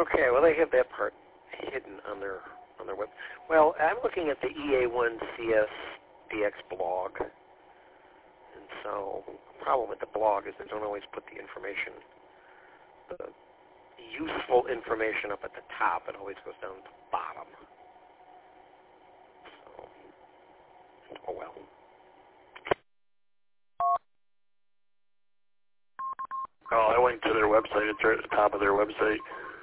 Okay, well they have that part hidden on their web. Well, I'm looking at the EA1CSDX blog, and so the problem with the blog is they don't always put the information, the useful information up at the top. It always goes down at the bottom. So, oh well. Oh, I linked to their website. It's right at the top of their website.